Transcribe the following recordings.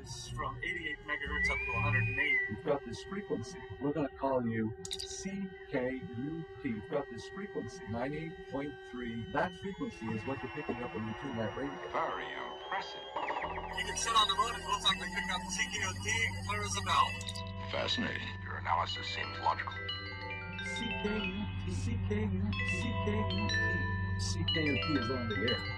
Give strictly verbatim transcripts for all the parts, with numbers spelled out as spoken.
is from eighty-eight megahertz up to one hundred eight. You've got this frequency. We're going to call you C K U T. You've got this frequency, ninety-eight point three. That frequency is what you're picking up when you tune that radio. Very impressive. You can sit on the road and it looks like we pick up C K U T clear as a bell. Fascinating. Your analysis seems logical. C K U T, C K U T, C K U T. C K U T is on the air.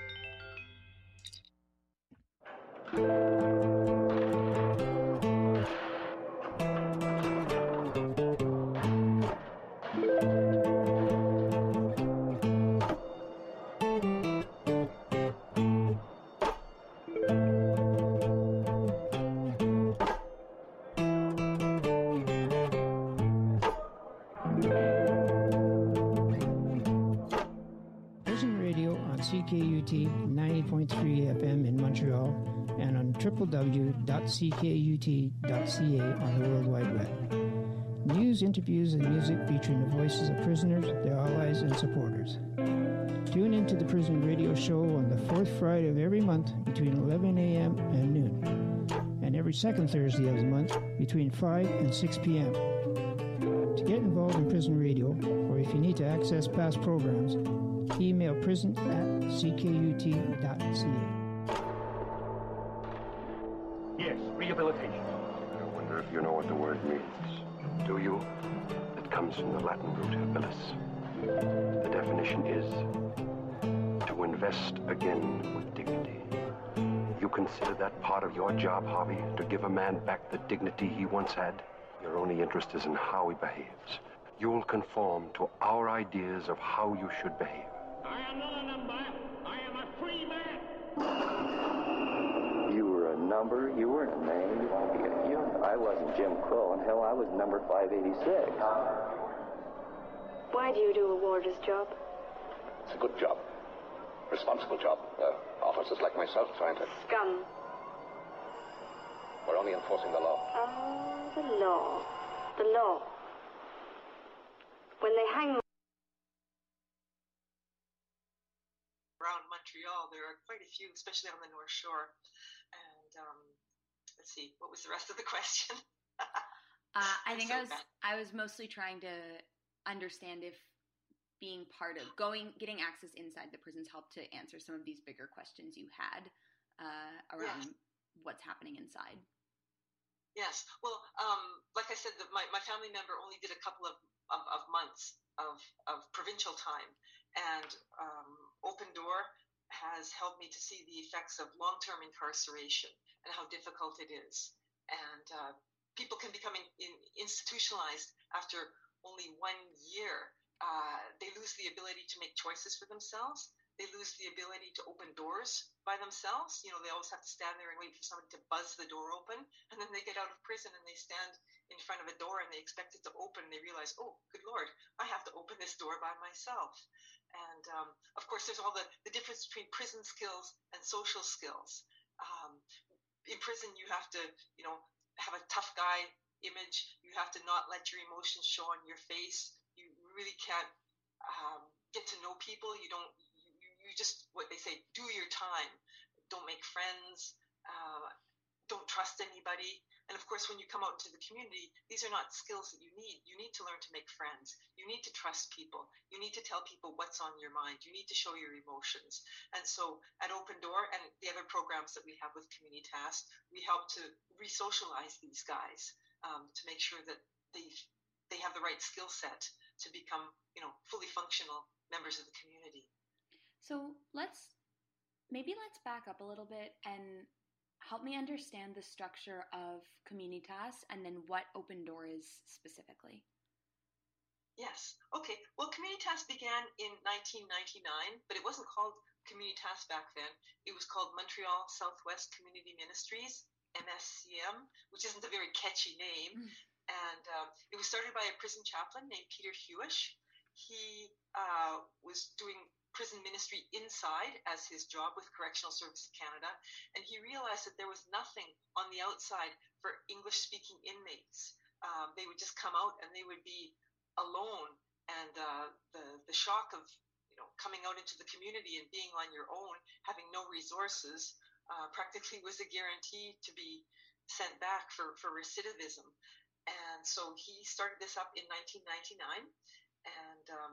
C K U T ninety point three F M in Montreal and on w w w dot c k u t dot c a on the World Wide Web. News, interviews, and music featuring the voices of prisoners, their allies, and supporters. Tune into the Prison Radio Show on the fourth Friday of every month between eleven a.m. and noon, and every second Thursday of the month between five and six p.m. To get involved in Prison Radio, or if you need to access past programs, email prison at c k u t dot c a. Yes, rehabilitation. I wonder if you know what the word means. Do you? It comes from the Latin root habilis. The definition is to invest again with dignity. You consider that part of your job, Harvey, to give a man back the dignity he once had? Your only interest is in how he behaves. You'll conform to our ideas of how you should behave. I am not a number. I am a free man. You were a number. You weren't a man. You want to be a you. I wasn't Jim Crow, and hell, I was number five eighty-six. Why do you do a warder's job? It's a good job. Responsible job. Uh, officers like myself trying to... Scum. We're only enforcing the law. Oh, the law. The law. When they hang... Around Montreal, there are quite a few, especially on the North Shore. And um, let's see, what was the rest of the question? uh, I think so I was bad. I was mostly trying to understand if being part of going, getting access inside the prisons helped to answer some of these bigger questions you had uh, around Yes. what's happening inside. Yes. Well, um, like I said, the, my, my family member only did a couple of, of, of months of, of provincial time. And um, Open Door has helped me to see the effects of long-term incarceration and how difficult it is. And uh, people can become in, in institutionalized after only one year. Uh, they lose the ability to make choices for themselves. They lose the ability to open doors by themselves. You know, they always have to stand there and wait for someone to buzz the door open. And then they get out of prison and they stand in front of a door and they expect it to open. And they realize, oh, good Lord, I have to open this door by myself. And, um, of course, there's all the, the difference between prison skills and social skills. Um, in prison, you have to, you know, have a tough guy image. You have to not let your emotions show on your face. You really can't um, get to know people. You don't, you, you just, what they say, do your time. Don't make friends. Uh, don't trust anybody. And of course, when you come out into the community, these are not skills that you need. You need to learn to make friends. You need to trust people. You need to tell people what's on your mind. You need to show your emotions. And so at Open Door and the other programs that we have with Communitas, we help to re-socialize these guys um, to make sure that they they have the right skill set to become, you know, fully functional members of the community. So let's, maybe let's back up a little bit and help me understand the structure of Communitas and then what Open Door is specifically. Yes. Okay. Well, Communitas began in nineteen ninety-nine, but it wasn't called Communitas back then. It was called Montreal Southwest Community Ministries, M S C M, which isn't a very catchy name. Mm. And uh, it was started by a prison chaplain named Peter Hewish. He uh, was doing prison ministry inside as his job with Correctional Service of Canada, and he realized that there was nothing on the outside for English-speaking inmates. Um, they would just come out and they would be alone, and uh, the the shock of you know coming out into the community and being on your own, having no resources, uh, practically was a guarantee to be sent back for, for recidivism. And so he started this up in nineteen ninety-nine. And um,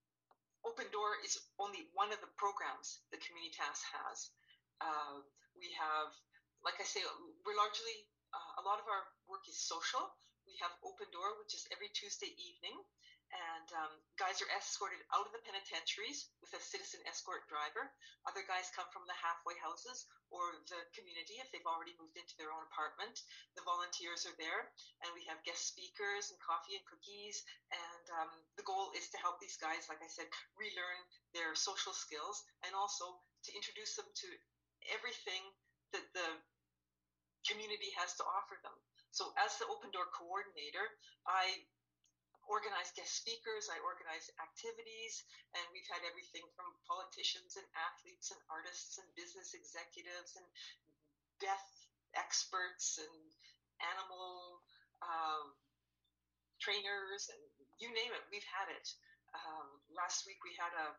Open Door is only one of the programs that Communitas has. Uh, we have, like I say, we're largely, uh, a lot of our work is social. We have Open Door, which is every Tuesday evening. And um, guys are escorted out of the penitentiaries with a citizen escort driver. Other guys come from the halfway houses or the community if they've already moved into their own apartment. The volunteers are there, and we have guest speakers and coffee and cookies. And um, the goal is to help these guys, like I said, relearn their social skills and also to introduce them to everything that the community has to offer them. So as the Open Door coordinator, I organize guest speakers, I organize activities, and we've had everything from politicians and athletes and artists and business executives and death experts and animal um, trainers, and you name it, we've had it. Um, last week we had a,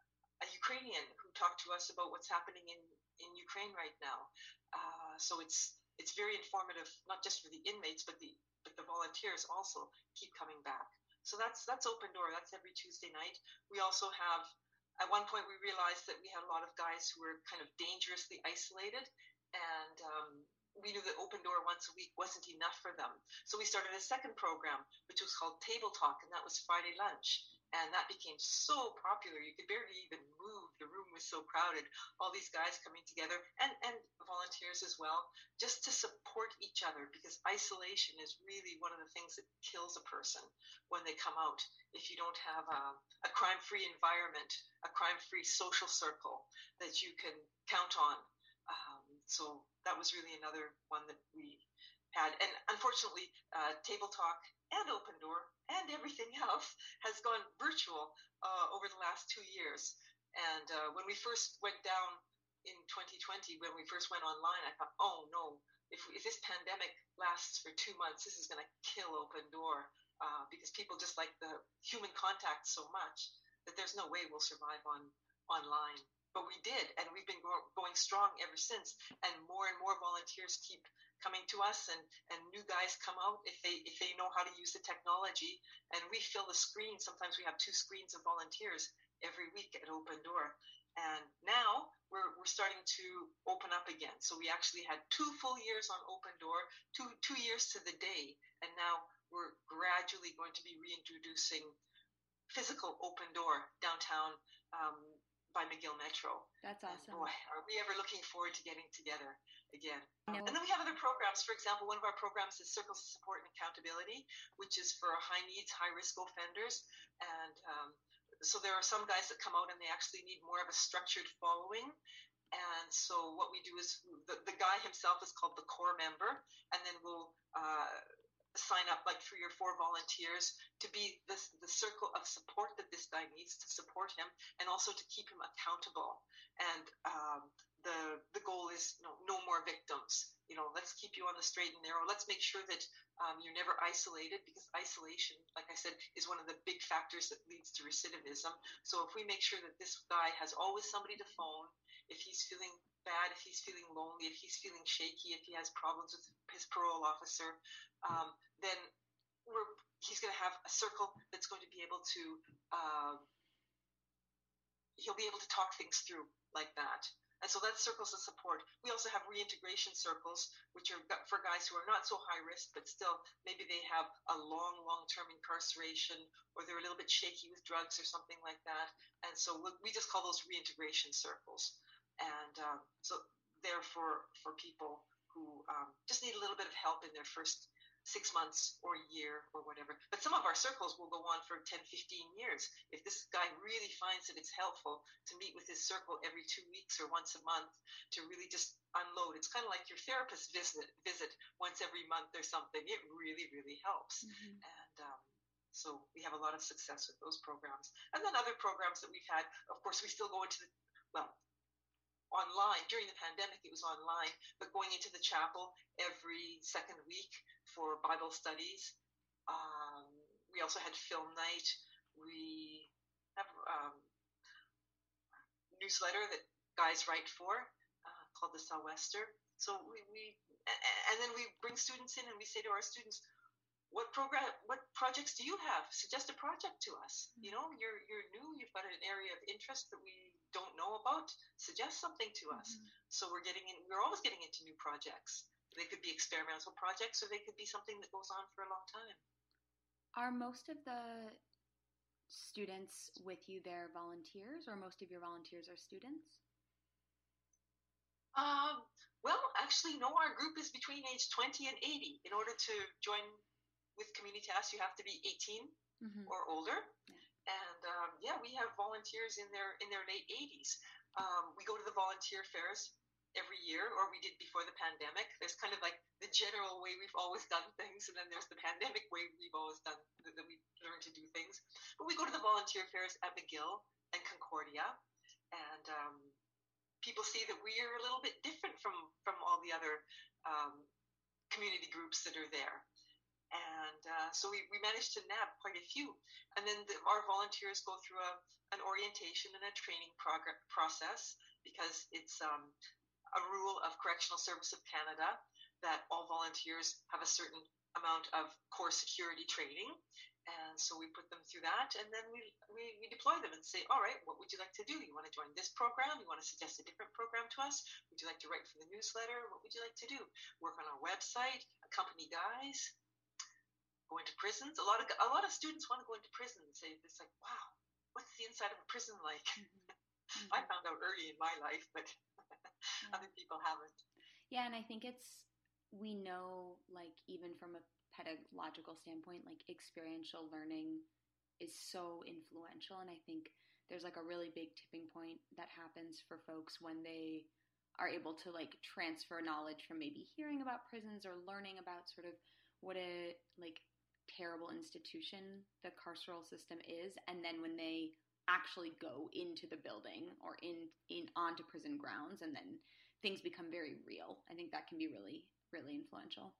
a Ukrainian who talked to us about what's happening in, in Ukraine right now. Uh, so it's it's very informative, not just for the inmates, but the but the volunteers also keep coming back. So that's that's Open Door. That's every Tuesday night. We also have, at one point we realized that we had a lot of guys who were kind of dangerously isolated, and um, we knew that Open Door once a week wasn't enough for them. So we started a second program, which was called Table Talk, and that was Friday lunch. And that became so popular, you could barely even move. The room was so crowded. All these guys coming together, and, and volunteers as well, just to support each other, because isolation is really one of the things that kills a person when they come out. If you don't have a, a crime-free environment, a crime-free social circle that you can count on. Um, so that was really another one that we had. And unfortunately, uh, Table Talk and Open Door and everything else has gone virtual uh, over the last two years. And uh, when we first went down in twenty twenty, when we first went online, I thought, oh no, if, if this pandemic lasts for two months, this is going to kill Open Door uh, because people just like the human contact so much that there's no way we'll survive on online. But we did, and we've been go- going strong ever since. And more and more volunteers keep coming to us, and, and new guys come out if they if they know how to use the technology. And we fill the screen. Sometimes we have two screens of volunteers every week at Open Door. And now we're we're starting to open up again. So we actually had two full years on Open Door, two two years to the day, and now we're gradually going to be reintroducing physical Open Door downtown. Um, by McGill Metro. That's awesome. And boy, are we ever looking forward to getting together again. No. And then we have other programs. For example, one of our programs is Circles of Support and Accountability, which is for high needs, high risk offenders. And um, so there are some guys that come out and they actually need more of a structured following. And so what we do is the, the guy himself is called the core member, and then we'll uh, sign up like three or four volunteers to be this, the circle of support that this guy needs to support him, and also to keep him accountable. And um, the the goal is, you know, no more victims. You know, let's keep you on the straight and narrow. Let's make sure that um, you're never isolated, because isolation, like I said, is one of the big factors that leads to recidivism. So if we make sure that this guy has always somebody to phone, if he's feeling bad, if he's feeling lonely, if he's feeling shaky, if he has problems with his parole officer, um, then we're, he's going to have a circle that's going to be able to, uh, he'll be able to talk things through like that. And so that's circles of support. We also have reintegration circles, which are for guys who are not so high risk, but still maybe they have a long, long-term incarceration, or they're a little bit shaky with drugs or something like that. And so we just call those reintegration circles. And um, so they're for, for people who um, just need a little bit of help in their first six months or a year or whatever. But some of our circles will go on for ten, fifteen years. If this guy really finds that it's helpful to meet with his circle every two weeks or once a month to really just unload. It's kind of like your therapist visit visit once every month or something. It really, really helps. Mm-hmm. And um, so we have a lot of success with those programs. And then other programs that we've had, of course, we still go into the, well, online. During the pandemic, it was online, but going into the chapel every second week for Bible studies. Um, we also had film night. We have um, a newsletter that guys write for. Uh, called the Southwester. So we, we and then we bring students in and we say to our students, what program, what projects do you have? Suggest a project to us. You know, you're you're new, you've got an area of interest that we don't know about. Suggest something to us. Mm-hmm. So we're getting in, we're always getting into new projects. They could be experimental projects, or they could be something that goes on for a long time. Are most of the students with you there volunteers, or most of your volunteers are students? Um, well, actually, no, our group is between age twenty and eighty. In order to join with Communitas, you have to be eighteen mm-hmm. or older. Yeah. And um, yeah, we have volunteers in their in their late eighties. Um, we go to the volunteer fairs every year, or we did before the pandemic. There's kind of like the general way we've always done things, and then there's the pandemic way we've always done, that we learned to do things. But we go to the volunteer fairs at McGill and Concordia, and um, people see that we are a little bit different from, from all the other um, community groups that are there. And uh, so we, we managed to nab quite a few. And then the, our volunteers go through a, an orientation and a training prog- process, because it's um, a rule of Correctional Service of Canada that all volunteers have a certain amount of core security training. And so we put them through that, and then we, we, we deploy them and say, all right, what would you like to do? You want to join this program? You want to suggest a different program to us? Would you like to write for the newsletter? What would you like to do? Work on our website, accompany guys, go into prisons. A lot of a lot of students want to go into prison and say, it's like, wow, what's the inside of a prison like? Mm-hmm. I found out early in my life, but yeah. other people haven't. Yeah, and I think it's, we know, like, even from a pedagogical standpoint, like, experiential learning is so influential, and I think there's like a really big tipping point that happens for folks when they are able to like transfer knowledge from maybe hearing about prisons or learning about sort of what a like terrible institution the carceral system is, and then when they actually go into the building or in in onto prison grounds, and then things become very real. I think that can be really really influential.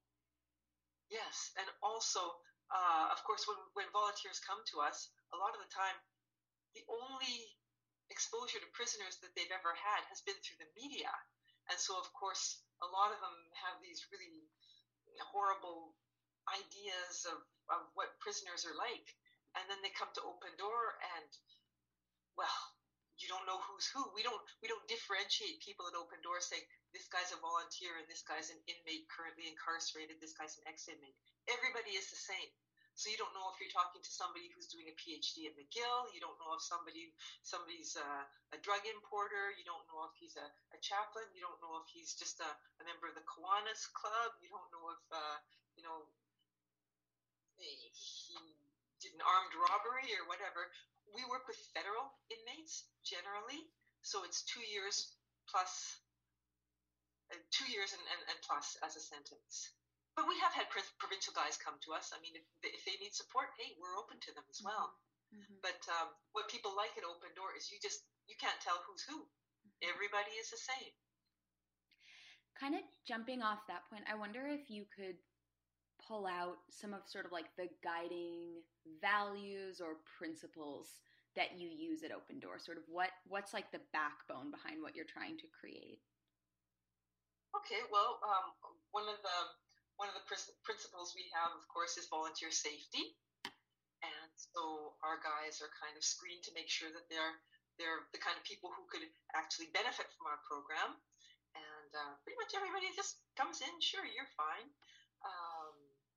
Yes, and also, uh, of course, when, when volunteers come to us, a lot of the time, the only exposure to prisoners that they've ever had has been through the media. And so, of course, a lot of them have these really horrible ideas of, of what prisoners are like. And then they come to Open Door and, well, you don't know who's who. We don't we don't differentiate people at Open Door saying this guy's a volunteer and this guy's an inmate currently incarcerated, this guy's an ex-inmate. Everybody is the same. So you don't know if you're talking to somebody who's doing a P H D at McGill. You don't know if somebody somebody's a, a drug importer. You don't know if he's a, a chaplain. You don't know if he's just a, a member of the Kiwanis Club. You don't know if uh, you know he did an armed robbery or whatever. We work with federal inmates generally, so it's two years plus, uh, two years and, and, and plus as a sentence. But we have had provincial guys come to us. I mean, if they, if they need support, hey, we're open to them as well. Mm-hmm. But um, what people like at Open Door is you just, you can't tell who's who. Mm-hmm. Everybody is the same. Kind of jumping off that point, I wonder if you could pull out some of sort of like the guiding values or principles that you use at Open Door. Sort of what, what's like the backbone behind what you're trying to create? Okay, well, um, one of the One of the pr- principles we have, of course, is volunteer safety. And so our guys are kind of screened to make sure that they're they're the kind of people who could actually benefit from our program. And uh, pretty much everybody just comes in, sure, you're fine. Um,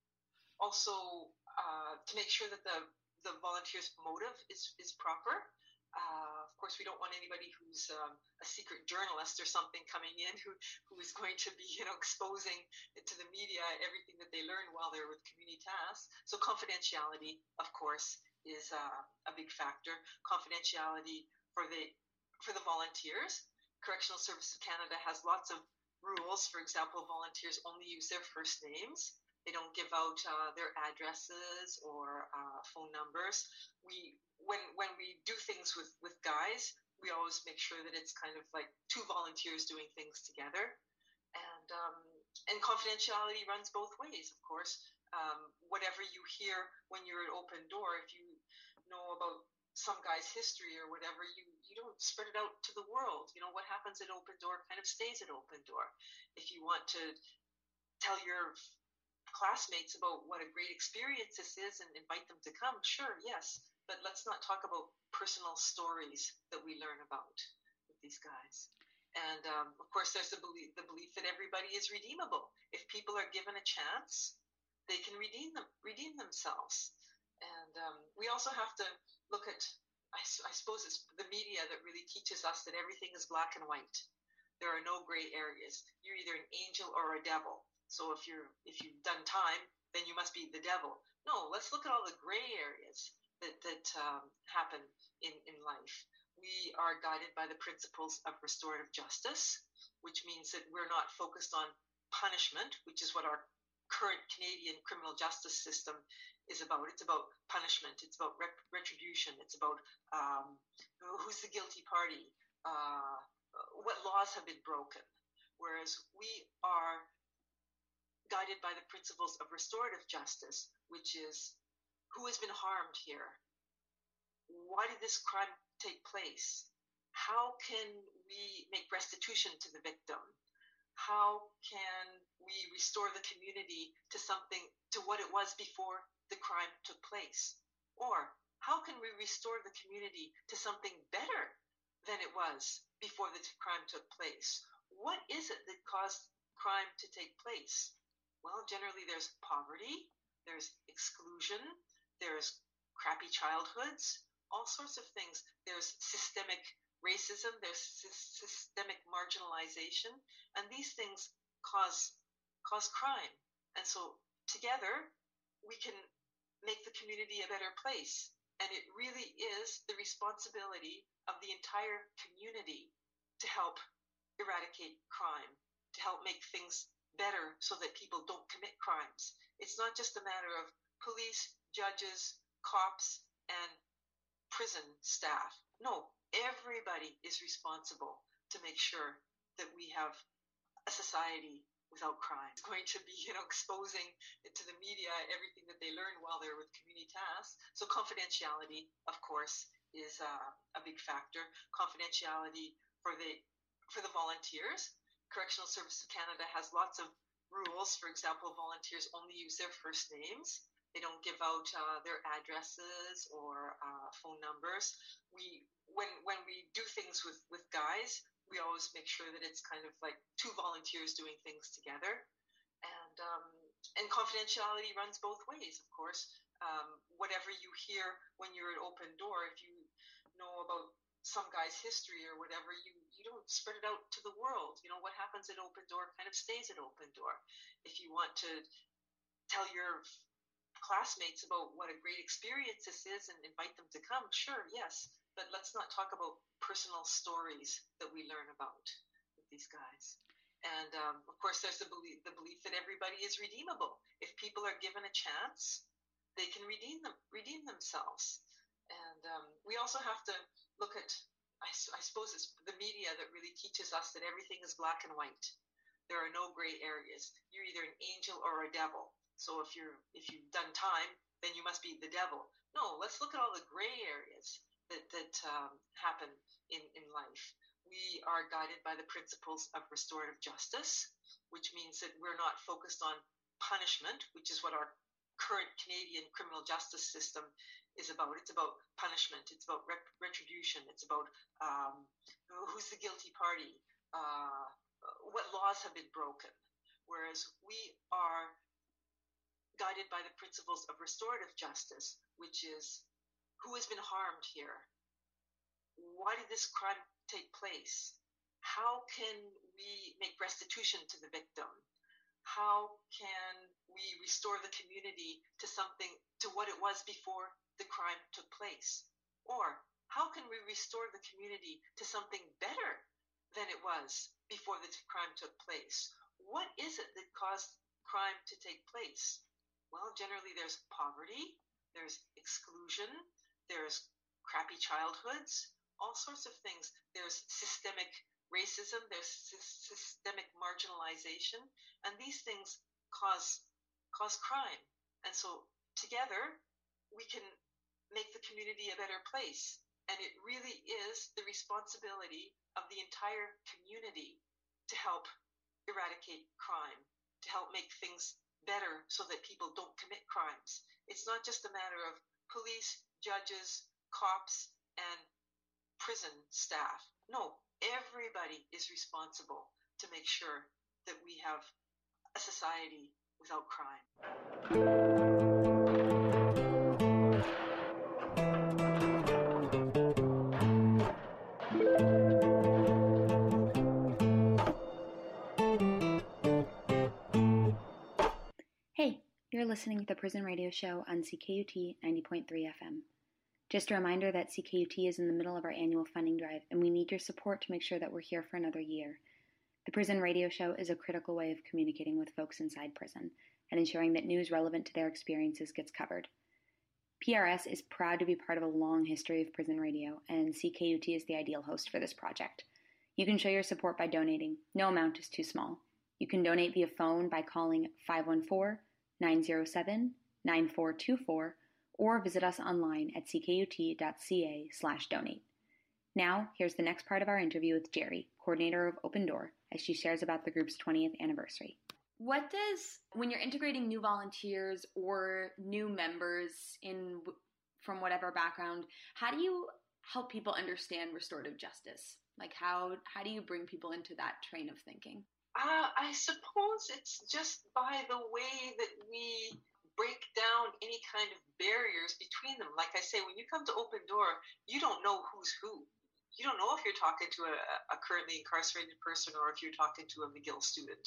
also, uh, to make sure that the, the volunteer's motive is, is proper. Uh, of course, we don't want anybody who's um, a secret journalist or something coming in who, who is going to be, you know, exposing to the media everything that they learn while they're with Communitas. So confidentiality, of course, is uh, a big factor. Confidentiality for the for the volunteers. Correctional Service of Canada has lots of rules. For example, volunteers only use their first names. They don't give out uh, their addresses or uh, phone numbers. We when when we do things with, with guys, we always make sure that it's kind of like two volunteers doing things together. And um, and confidentiality runs both ways, of course. Um, whatever you hear when you're at Open Door, if you know about some guy's history or whatever, you, you don't spread it out to the world. You know, what happens at Open Door kind of stays at Open Door. If you want to tell your classmates about what a great experience this is and invite them to come, sure, yes. But let's not talk about personal stories that we learn about with these guys. And um, of course, there's the belief, the belief that everybody is redeemable. If people are given a chance, they can redeem them, redeem themselves. And um, we also have to look at, I, I suppose it's the media that really teaches us that everything is black and white. There are no gray areas. You're either an angel or a devil. So if you're if you've done time, then you must be the devil. No, let's look at all the gray areas that that um, happen in in life. We are guided by the principles of restorative justice, which means that we're not focused on punishment, which is what our current Canadian criminal justice system is about. It's about punishment. It's about rep- retribution. It's about um, who's the guilty party, uh, what laws have been broken. Whereas we are guided by the principles of restorative justice, which is who has been harmed here? Why did this crime take place? How can we make restitution to the victim? How can we restore the community to something, to what it was before the crime took place? Or how can we restore the community to something better than it was before the crime took place? What is it that caused crime to take place? Well, generally there's poverty, there's exclusion, there's crappy childhoods, all sorts of things. There's systemic racism, there's sy- systemic marginalization, and these things cause cause crime. And so together we can make the community a better place. And it really is the responsibility of the entire community to help eradicate crime, to help make things better so that people don't commit crimes. It's not just a matter of police, judges, cops, and prison staff. No, everybody is responsible to make sure that we have a society without crime. It's going to be, you know, exposing to the media everything that they learn while they're with community tasks. So confidentiality, of course, is uh, a big factor. Confidentiality for the for the volunteers. Correctional Services Canada has lots of rules. For example, volunteers only use their first names. They don't give out uh, their addresses or uh, phone numbers. We when when we do things with, with guys, we always make sure that it's kind of like two volunteers doing things together. And um, and confidentiality runs both ways, of course. Um, whatever you hear when you're at Open Door, if you know about some guy's history or whatever, you, you don't spread it out to the world. You know, what happens at Open Door kind of stays at Open Door. If you want to tell your classmates about what a great experience this is and invite them to come, sure, yes. But let's not talk about personal stories that we learn about with these guys. And um, of course, there's the belief, the belief that everybody is redeemable. If people are given a chance, they can redeem them, redeem themselves. And um, we also have to look at, I, I suppose it's the media that really teaches us that everything is black and white. There are no gray areas. You're either an angel or a devil. So if you're if you've done time, then you must be the devil. No, let's look at all the gray areas that that um, happen in, in life. We are guided by the principles of restorative justice, which means that we're not focused on punishment, which is what our current Canadian criminal justice system is about. It's about punishment. It's about rep- retribution. It's about um, who's the guilty party, uh, what laws have been broken. Whereas we are guided by the principles of restorative justice, which is who has been harmed here? Why did this crime take place? How can we make restitution to the victim? How can we restore the community to something, to what it was before the crime took place? Or how can we restore the community to something better than it was before the crime took place? What is it that caused crime to take place? Well, generally there's poverty, there's exclusion, there's crappy childhoods, all sorts of things. There's systemic racism, there's sy- systemic marginalization, and these things cause cause crime. And so together we can make the community a better place. And it really is the responsibility of the entire community to help eradicate crime, to help make things better so that people don't commit crimes. It's not just a matter of police, judges, cops, and prison staff. No, everybody is responsible to make sure that we have a society without crime. Hey, you're listening to the Prison Radio Show on C K U T ninety point three F M. Just a reminder that C K U T is in the middle of our annual funding drive, and we need your support to make sure that we're here for another year. The Prison Radio Show is a critical way of communicating with folks inside prison and ensuring that news relevant to their experiences gets covered. P R S is proud to be part of a long history of prison radio, and C K U T is the ideal host for this project. You can show your support by donating. No amount is too small. You can donate via phone by calling five one four, nine zero seven, nine four two four or visit us online at c k u t dot c a slash donate. Now, here's the next part of our interview with Jerry, coordinator of Open Door, as she shares about the group's twentieth anniversary. What does, when you're integrating new volunteers or new members in from whatever background, how do you help people understand restorative justice? Like how, how do you bring people into that train of thinking? Uh, I suppose it's just by the way that we break down any kind of barriers between them. Like I say, when you come to Open Door, you don't know who's who. You don't know if you're talking to a, a currently incarcerated person or if you're talking to a McGill student.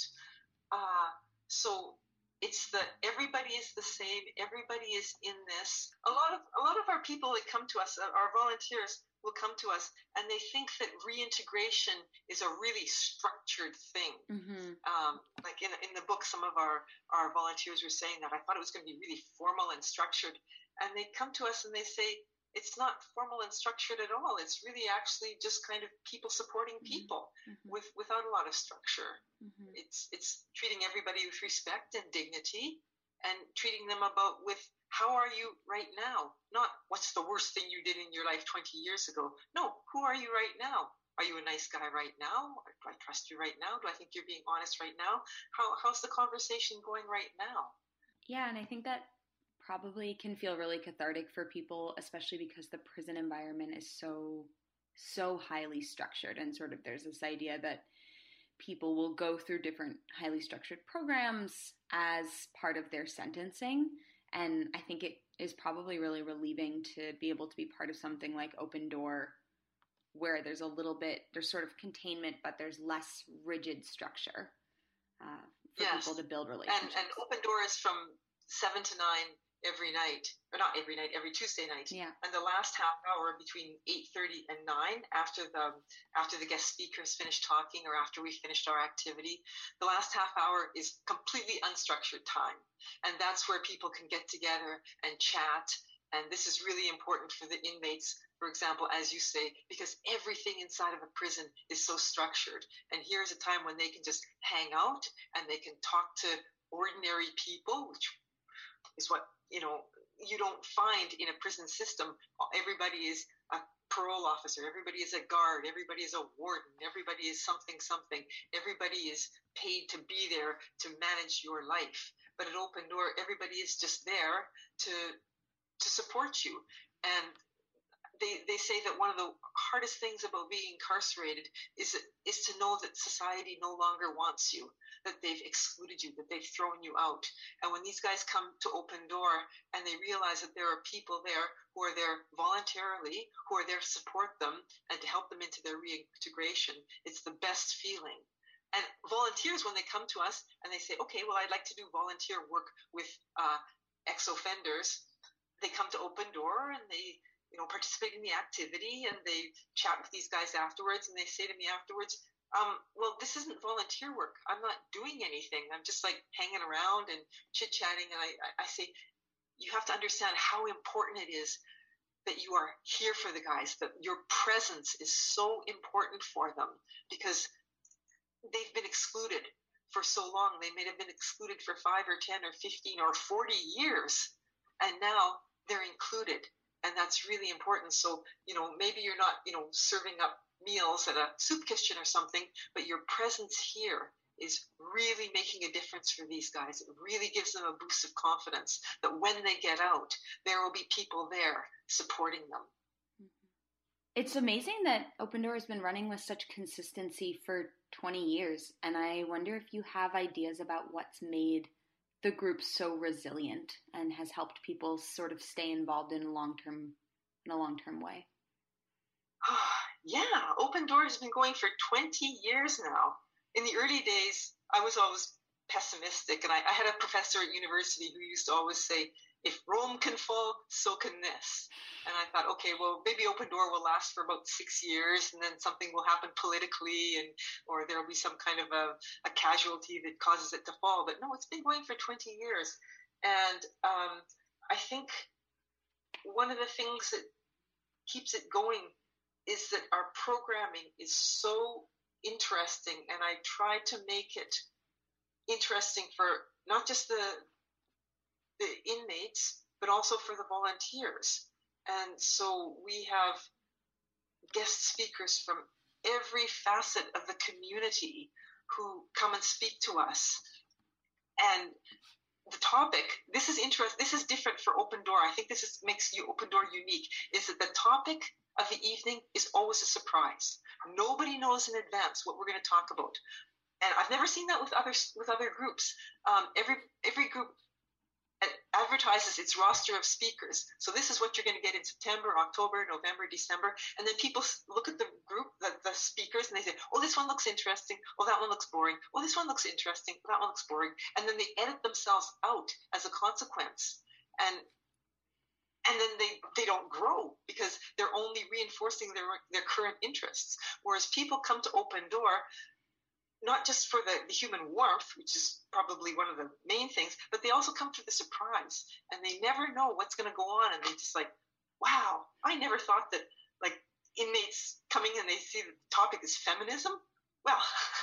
Uh, so it's the everybody is the same. Everybody is in this. A lot of a lot of our people that come to us, our volunteers, will come to us and they think that reintegration is a really structured thing. Mm-hmm. Um, like in, in the book, some of our, our volunteers were saying that I thought it was going to be really formal and structured. And they come to us and they say, it's not formal and structured at all. It's really actually just kind of people supporting people mm-hmm. with, without a lot of structure. Mm-hmm. It's, it's treating everybody with respect and dignity and treating them about with, how are you right now? Not what's the worst thing you did in your life twenty years ago. No, who are you right now? Are you a nice guy right now? Do I trust you right now? Do I think you're being honest right now? How How's the conversation going right now? Yeah, and I think that probably can feel really cathartic for people, especially because the prison environment is so, so highly structured. And sort of there's this idea that people will go through different highly structured programs as part of their sentencing. And I think it is probably really relieving to be able to be part of something like Open Door, where there's a little bit, there's sort of containment, but there's less rigid structure uh, for yes. people to build relationships. And, and Open Door is from seven to nine every night, or not every night, every Tuesday night. Yeah. And the last half hour between eight thirty and nine, after the after the guest speakers finished talking or after we finished our activity, the last half hour is completely unstructured time. And that's where people can get together and chat. And this is really important for the inmates, for example, as you say, because everything inside of a prison is so structured. And here's a time when they can just hang out and they can talk to ordinary people, which is what, you know, you don't find in a prison system. Everybody is a parole officer. Everybody is a guard. Everybody is a warden. Everybody is something, something. Everybody is paid to be there to manage your life. But at Open Door, everybody is just there to to support you. And they they say that one of the hardest things about being incarcerated is is to know that society no longer wants you, that they've excluded you, that they've thrown you out. And when these guys come to Open Door and they realize that there are people there who are there voluntarily, who are there to support them and to help them into their reintegration, it's the best feeling. And volunteers, when they come to us and they say, okay, well, I'd like to do volunteer work with uh, ex-offenders, they come to Open Door and they, you know, participate in the activity and they chat with these guys afterwards and they say to me afterwards, um, well, this isn't volunteer work. I'm not doing anything. I'm just like hanging around and chit-chatting. And I, I say, you have to understand how important it is that you are here for the guys, that your presence is so important for them because they've been excluded for so long. They may have been excluded for five or ten or fifteen or forty years. And now they're included. And that's really important. So, you know, maybe you're not, you know, serving up meals at a soup kitchen or something, but your presence here is really making a difference for these guys. It really gives them a boost of confidence that when they get out, there will be people there supporting them. It's amazing that Open Door has been running with such consistency for twenty years. And I wonder if you have ideas about what's made the group so resilient and has helped people sort of stay involved in a long-term, in a long-term way. Yeah, Open Door has been going for twenty years now. In the early days, I was always pessimistic, and I, I had a professor at university who used to always say, if Rome can fall, so can this. And I thought, okay, well, maybe Open Door will last for about six years, and then something will happen politically, and or there will be some kind of a, a casualty that causes it to fall. But no, it's been going for twenty years. And um, I think one of the things that keeps it going is that our programming is so interesting, and I try to make it interesting for not just the the inmates, but also for the volunteers. And so we have guest speakers from every facet of the community who come and speak to us. And the topic, this is interest, this is different for Open Door. I think this is, makes you Open Door unique, is that the topic of the evening is always a surprise. Nobody knows in advance what we're going to talk about. And I've never seen that with other, with other groups. Um, every, every group advertises its roster of speakers. So this is what you're going to get in September, October, November, December. And then people look at the group, the, the speakers, and they say, oh, this one looks interesting. Oh, that one looks boring. Oh, this one looks interesting. Oh, that one looks boring. And then they edit themselves out as a consequence. And and then they, they don't grow because they're only reinforcing their their current interests. Whereas people come to Open Door not just for the, the human warmth, which is probably one of the main things, but they also come for the surprise, and they never know what's going to go on, and they just like, wow, I never thought that, like, inmates coming and they see the topic is feminism. Well,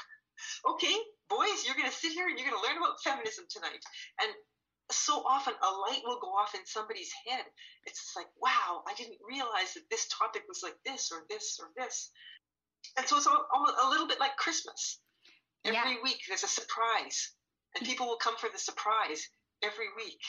okay, boys, you're going to sit here and you're going to learn about feminism tonight. And so often a light will go off in somebody's head. It's just like, wow, I didn't realize that this topic was like this or this or this. And so it's almost a little bit like Christmas. Every yeah. week there's a surprise, and people will come for the surprise every week.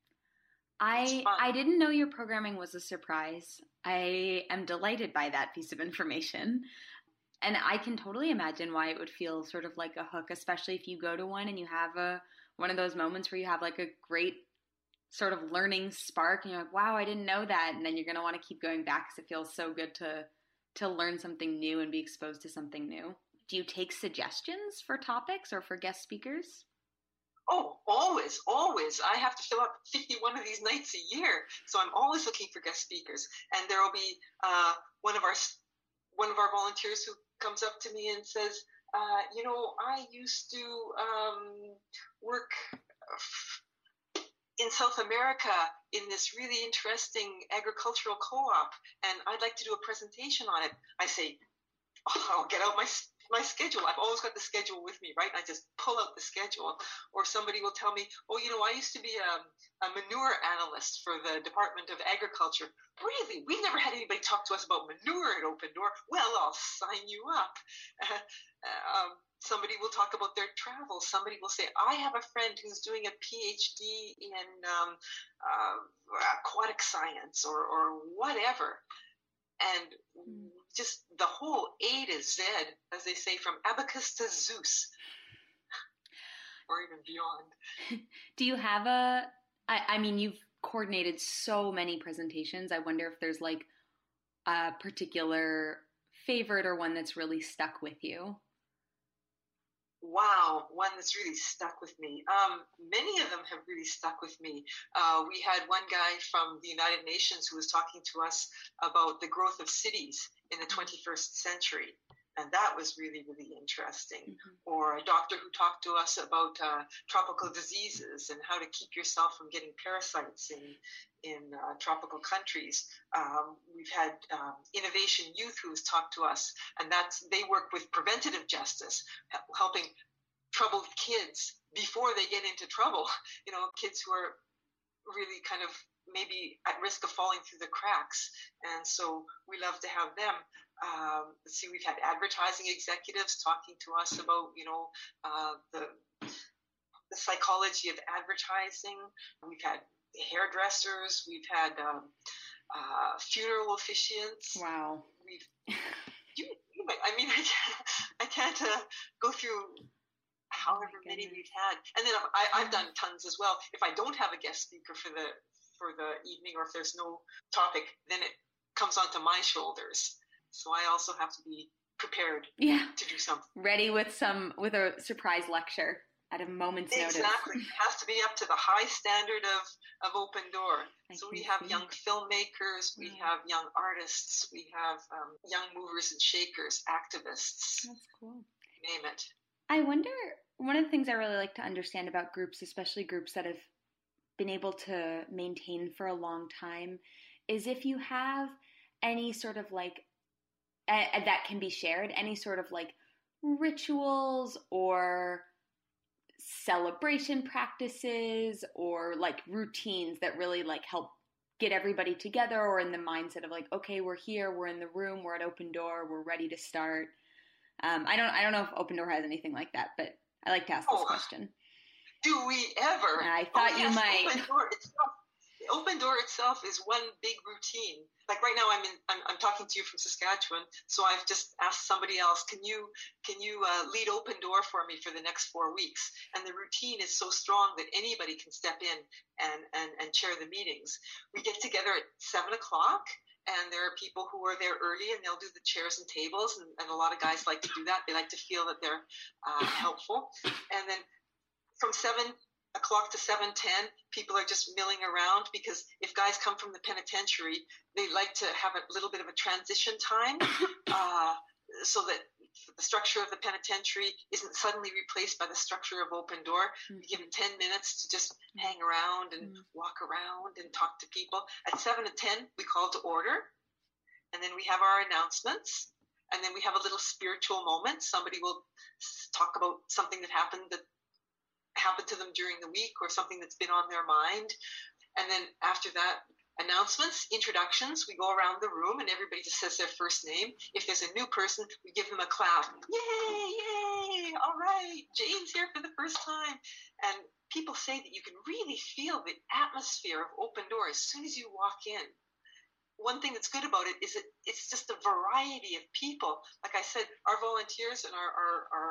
I I didn't know your programming was a surprise. I am delighted by that piece of information. And I can totally imagine why it would feel sort of like a hook, especially if you go to one and you have a one of those moments where you have like a great sort of learning spark and you're like, wow, I didn't know that. And then you're going to want to keep going back because it feels so good to to learn something new and be exposed to something new. Do you take suggestions for topics or for guest speakers? Oh, always, always. I have to fill up fifty-one of these nights a year, so I'm always looking for guest speakers. And there will be uh, one of our one of our volunteers who comes up to me and says, uh, "You know, I used to um, work in South America in this really interesting agricultural co-op, and I'd like to do a presentation on it." I say, oh, "I'll get out my." my schedule. I've always got the schedule with me, right? I just pull out the schedule. Or somebody will tell me, oh, you know, I used to be a, a manure analyst for the Department of Agriculture. Really? We've never had anybody talk to us about manure at Open Door. Well, I'll sign you up. Uh, um, somebody will talk about their travel. Somebody will say, I have a friend who's doing a P H D in um, uh, aquatic science or, or whatever. And just the whole A to Z, as they say, from abacus to Zeus, or even beyond. Do you have a, I, I mean, you've coordinated so many presentations. I wonder if there's like a particular favorite or one that's really stuck with you. Wow, one that's really stuck with me. Um, many of them have really stuck with me. Uh, we had one guy from the United Nations who was talking to us about the growth of cities in the twenty-first century. And that was really, really interesting. Mm-hmm. Or a doctor who talked to us about uh, tropical diseases and how to keep yourself from getting parasites in in uh, tropical countries. Um, we've had um, Innovation Youth who's talked to us, and that's they work with preventative justice, helping troubled kids before they get into trouble. You know, kids who are really kind of maybe at risk of falling through the cracks. And so we love to have them. Um, let's see, we've had advertising executives talking to us about, you know, uh, the, the psychology of advertising. We've had hairdressers. We've had um, uh, funeral officiants. Wow. We've, you, you might, I mean, I can't, I can't uh, go through however oh many we've had. And then I, I've done tons as well. If I don't have a guest speaker for the for the evening, or if there's no topic, then it comes onto my shoulders. So I also have to be prepared yeah. to do something. Ready with some with a surprise lecture at a moment's exactly. notice. Exactly. It has to be up to the high standard of, of Open Door. I so we have see. young filmmakers, we yeah. have young artists, we have um, young movers and shakers, activists. That's cool. Name it. I wonder, one of the things I really like to understand about groups, especially groups that have been able to maintain for a long time, is if you have any sort of like, uh, that can be shared, any sort of like rituals or celebration practices or like routines that really like help get everybody together, or in the mindset of like, okay, we're here, we're in the room, we're at Open Door, we're ready to start. Um, I don't, I don't know if Open Door has anything like that, but I like to ask this oh, question. Do we ever? I thought oh, you yes, might. Open Door itself, Open Door itself is one big routine. Like right now, I'm in. I'm, I'm talking to you from Saskatchewan, so I've just asked somebody else, "Can you can you uh, lead Open Door for me for the next four weeks?" And the routine is so strong that anybody can step in and and and chair the meetings. We get together at seven o'clock. And there are people who are there early, and they'll do the chairs and tables, and, and a lot of guys like to do that. They like to feel that they're uh, helpful. And then from seven o'clock to seven ten, people are just milling around, because if guys come from the penitentiary, they like to have a little bit of a transition time uh, so that the structure of the penitentiary isn't suddenly replaced by the structure of Open Door. Mm-hmm. We give them ten minutes to just hang around and mm-hmm. walk around and talk to people. At seven to ten, we call to order. And then we have our announcements. And then we have a little spiritual moment. Somebody will talk about something that happened that happened to them during the week, or something that's been on their mind. And then after that, announcements, introductions, we go around the room and everybody just says their first name. If there's a new person, we give them a clap. Yay, yay, all right, Jane's here for the first time. And people say that you can really feel the atmosphere of Open Door as soon as you walk in. One thing that's good about it is that it's just a variety of people. Like I said, our volunteers and our, our, our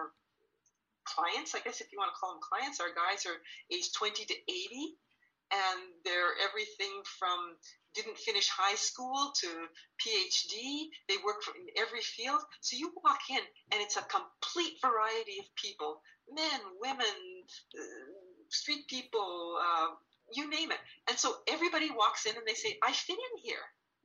clients, I guess if you want to call them clients, our guys are aged twenty to eighty. And they're everything from didn't finish high school to P H D. They work in every field. So you walk in and it's a complete variety of people, men, women, uh, street people, uh, you name it. And so everybody walks in and they say, I fit in here.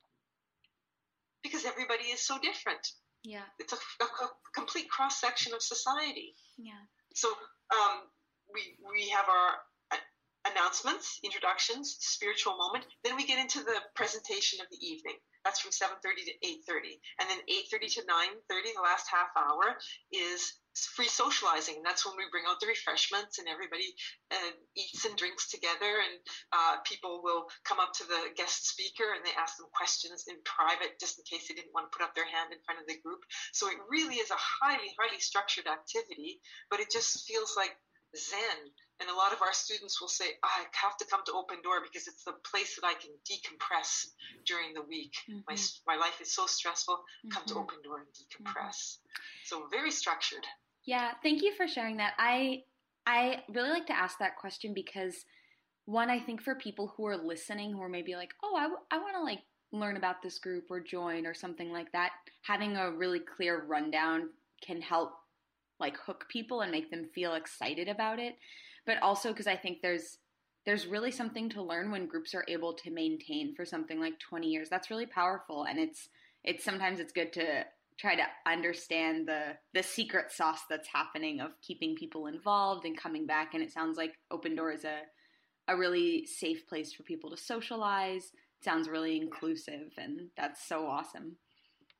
Because everybody is so different. Yeah. It's a, a, a complete cross-section of society. Yeah. So um, we we have our announcements, introductions, spiritual moment. Then we get into the presentation of the evening. That's from seven thirty to eight thirty. And then eight thirty to nine thirty, the last half hour, is free socializing. And that's when we bring out the refreshments and everybody uh, eats and drinks together. And uh, people will come up to the guest speaker and they ask them questions in private, just in case they didn't want to put up their hand in front of the group. So it really is a highly, highly structured activity, but it just feels like Zen. And a lot of our students will say, I have to come to Open Door because it's the place that I can decompress during the week. Mm-hmm. My my life is so stressful. Mm-hmm. Come to Open Door and decompress. Mm-hmm. So very structured. Yeah, thank you for sharing that. I I really like to ask that question because, one, I think for people who are listening who are maybe like, oh, I, w- I want to like learn about this group or join or something like that, having a really clear rundown can help like hook people and make them feel excited about it. But also because I think there's there's really something to learn when groups are able to maintain for something like twenty years. That's really powerful. And it's it's sometimes it's good to try to understand the the secret sauce that's happening of keeping people involved and coming back. And it sounds like Open Door is a, a really safe place for people to socialize. It sounds really inclusive, and that's so awesome.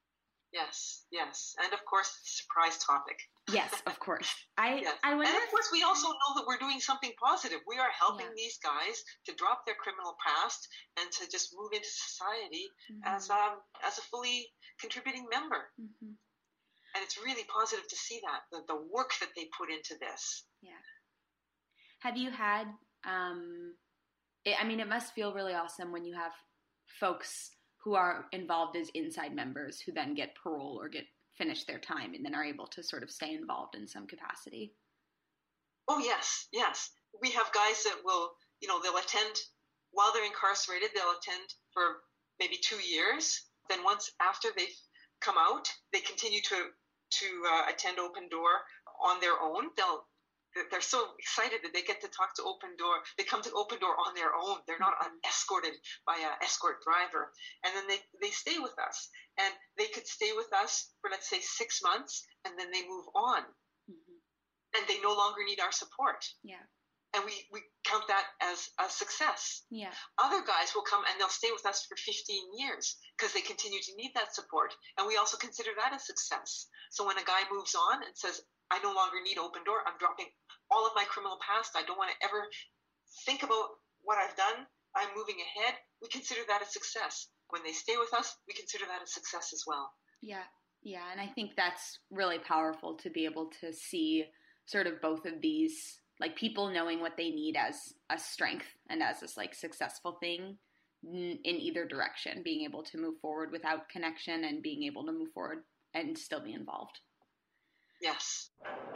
Yes, yes. And of course, surprise topic. Yes, of course. I, yes. I wonder and of if... course, we also know that we're doing something positive. We are helping yeah. these guys to drop their criminal past and to just move into society mm-hmm. as, um, as a fully contributing member. Mm-hmm. And it's really positive to see that, the, the work that they put into this. Yeah. Have you had, um, it, I mean, it must feel really awesome when you have folks who are involved as inside members who then get parole or get finish their time and then are able to sort of stay involved in some capacity. Oh, yes, yes. We have guys that will, you know, they'll attend while they're incarcerated, they'll attend for maybe two years. Then once after they've come out, they continue to to uh, attend Open Door on their own. They'll They're so excited that they get to talk to Open Door. They come to Open Door on their own. They're not mm-hmm. escorted by an escort driver. And then they, they stay with us. And they could stay with us for, let's say, six months, and then they move on. Mm-hmm. And they no longer need our support. Yeah. And we, we count that as a success. Yeah. Other guys will come and they'll stay with us for fifteen years because they continue to need that support. And we also consider that a success. So when a guy moves on and says, I no longer need Open Door. I'm dropping all of my criminal past. I don't want to ever think about what I've done. I'm moving ahead. We consider that a success. When they stay with us, we consider that a success as well. Yeah, yeah. And I think that's really powerful to be able to see sort of both of these, like people knowing what they need as a strength and as this like successful thing in either direction, being able to move forward without connection and being able to move forward and still be involved. Yes.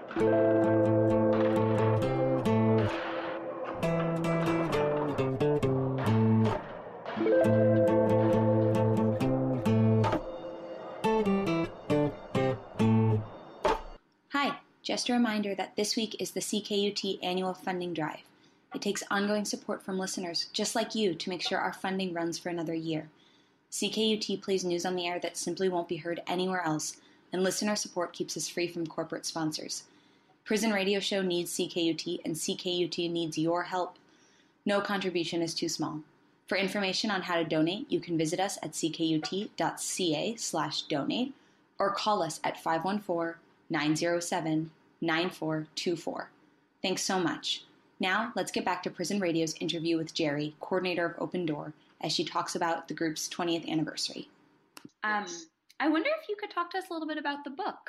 Hi, just a reminder that this week is the C K U T annual funding drive. It takes ongoing support from listeners just like you to make sure our funding runs for another year. C K U T plays news on the air that simply won't be heard anywhere else, and listener support keeps us free from corporate sponsors. Prison Radio Show needs C K U T, and C K U T needs your help. No contribution is too small. For information on how to donate, you can visit us at c k u t dot c a slash donate or call us at five one four, nine zero seven, nine four two four. Thanks so much. Now, let's get back to Prison Radio's interview with Jerry, coordinator of Open Door, as she talks about the group's twentieth anniversary. Um, I wonder if you could talk to us a little bit about the book.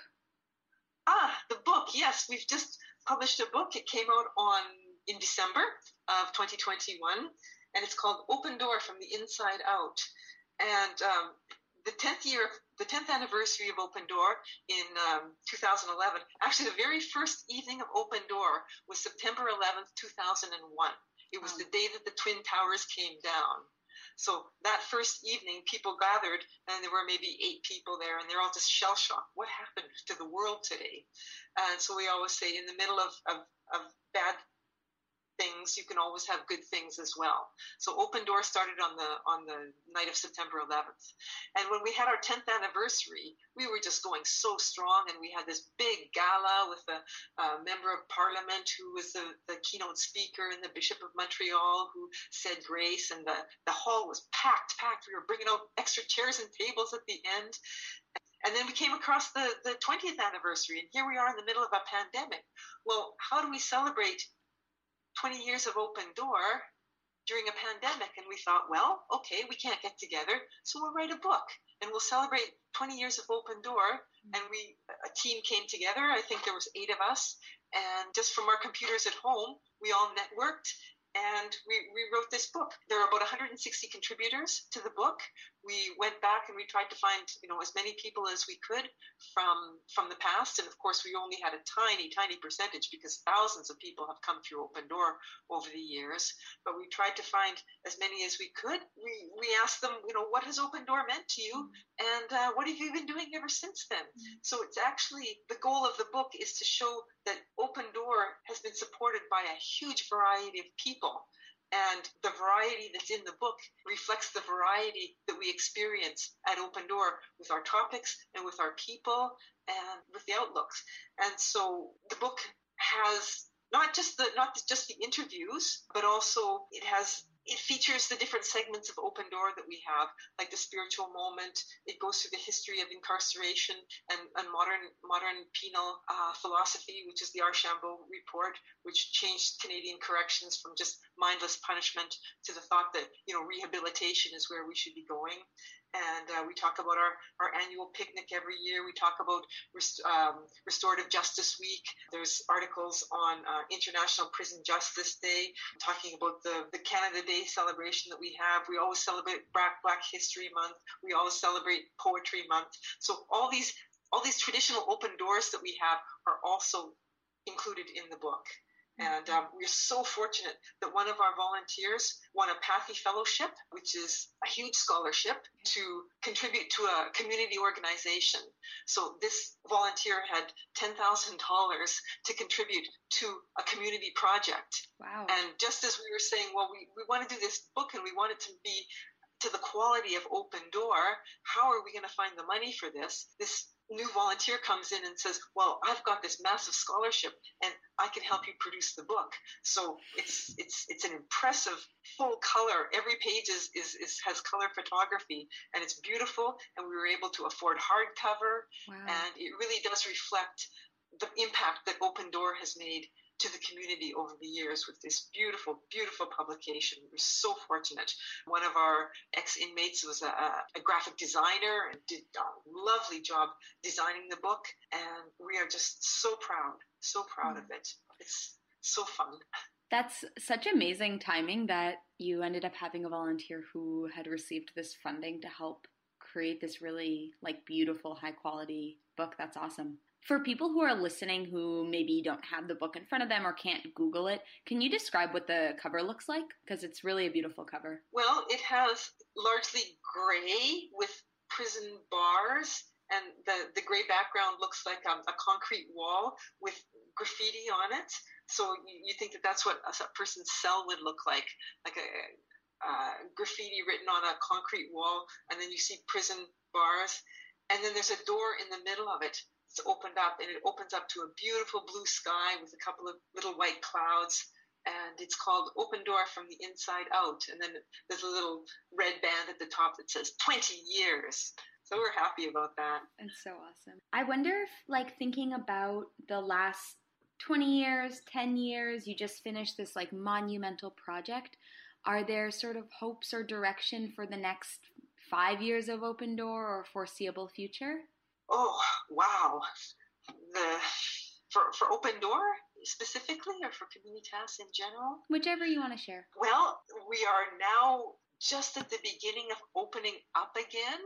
Ah, the book, yes. We've just published a book. It came out on in December of twenty twenty-one, and it's called Open Door from the Inside Out. And um, the tenth year, the tenth anniversary of Open Door in um, two thousand eleven, actually the very first evening of Open Door was September eleventh, two thousand one. It was oh. the day that the Twin Towers came down. So that first evening, people gathered, and there were maybe eight people there, and they're all just shell-shocked. What happened to the world today? And so we always say, in the middle of, of, of bad things, you can always have good things as well. So Open Door started on the on the night of September eleventh. And when we had our tenth anniversary, we were just going so strong, and we had this big gala with a, a member of parliament who was the, the keynote speaker and the Bishop of Montreal who said grace, and the, the hall was packed, packed. We were bringing out extra chairs and tables at the end. And then we came across the, the twentieth anniversary, and here we are in the middle of a pandemic. Well, how do we celebrate twenty years of Open Door during a pandemic? And we thought, well, okay, we can't get together, so we'll write a book and we'll celebrate twenty years of Open Door. And we, a team came together. I think there was eight of us, and just from our computers at home, we all networked and we, we wrote this book. There are about one hundred sixty contributors to the book. We went back and we tried to find, you know, as many people as we could from from the past. And of course, we only had a tiny, tiny percentage because thousands of people have come through Open Door over the years. But we tried to find as many as we could. We we asked them, you know, what has Open Door meant to you? And uh, what have you been doing ever since then? Mm-hmm. So it's actually, the goal of the book is to show that Open Door has been supported by a huge variety of people. And the variety that's in the book reflects the variety that we experience at Open Door with our topics and with our people and with the outlooks. And so the book has not just the not just the interviews, but also it has it features the different segments of Open Door that we have, like the spiritual moment. It goes through the history of incarceration and, and modern modern penal uh, philosophy, which is the Archambault report, which changed Canadian corrections from just mindless punishment to the thought that, you know, rehabilitation is where we should be going. And uh, we talk about our, our annual picnic every year. We talk about rest, um, Restorative Justice Week. There's articles on uh, International Prison Justice Day, talking about the, the Canada Day celebration that we have. We always celebrate Black, Black History Month. We always celebrate Poetry Month. So all these all these traditional open doors that we have are also included in the book. And um, we're so fortunate that one of our volunteers won a Pathy Fellowship, which is a huge scholarship, to contribute to a community organization. So this volunteer had ten thousand dollars to contribute to a community project. Wow. And just as we were saying, well, we, we want to do this book and we want it to be to the quality of Open Door, how are we going to find the money for this? This new volunteer comes in and says, well, I've got this massive scholarship and I can help you produce the book. So it's it's it's an impressive full color. Every page is, is, is has color photography and it's beautiful, and we were able to afford hardcover. Wow. And it really does reflect the impact that Open Door has made to the community over the years with this beautiful, beautiful publication. We're so fortunate. One of our ex-inmates was a, a graphic designer and did a lovely job designing the book. And we are just so proud, so proud mm. of it. It's so fun. That's such amazing timing that you ended up having a volunteer who had received this funding to help create this really like beautiful, high quality book. That's awesome. For people who are listening who maybe don't have the book in front of them or can't Google it, can you describe what the cover looks like? Because it's really a beautiful cover. Well, it has largely gray with prison bars, and the, the gray background looks like um, a concrete wall with graffiti on it. So you, you think that that's what a, a person's cell would look like, like a uh, graffiti written on a concrete wall, and then you see prison bars, and then there's a door in the middle of it. It's opened up, and it opens up to a beautiful blue sky with a couple of little white clouds, and it's called Open Door from the Inside Out. And then there's a little red band at the top that says twenty years. So we're happy about that. That's so awesome. I wonder if, like, thinking about the last twenty years, ten years, you just finished this, like, monumental project, are there sort of hopes or direction for the next five years of Open Door or foreseeable future? Oh, wow. The for, for Open Door specifically, or for Communitas in general? Whichever you want to share. Well, we are now just at the beginning of opening up again.